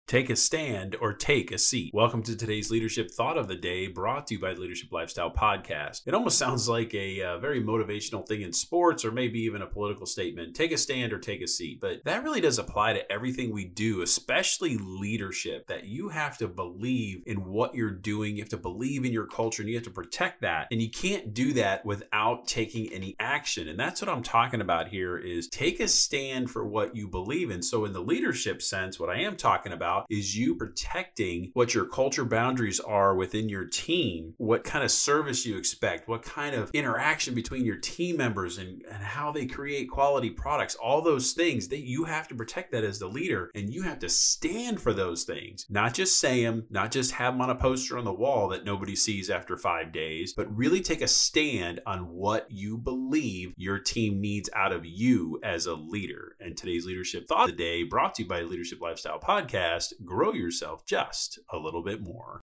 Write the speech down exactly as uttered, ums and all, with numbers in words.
Take a stand or take a seat. Welcome to today's Leadership Thought of the Day, brought to you by the Leadership Lifestyle Podcast. It almost sounds like a uh, very motivational thing in sports, or maybe even a political statement. Take a stand or take a seat. But that really does apply to everything we do, especially leadership, that you have to believe in what you're doing. You have to believe in your culture, and you have to protect that. And you can't do that without taking any action. And that's what I'm talking about here is take a stand for what you believe in. So in the leadership sense, what I am talking about is you protecting what your culture boundaries are within your team, what kind of service you expect, what kind of interaction between your team members and, and how they create quality products, all those things that you have to protect that as the leader, and you have to stand for those things, not just say them, not just have them on a poster on the wall that nobody sees after five days, but really take a stand on what you believe your team needs out of you as a leader. And today's Leadership Thought of the Day, brought to you by Leadership Lifestyle Podcast, grow yourself just a little bit more.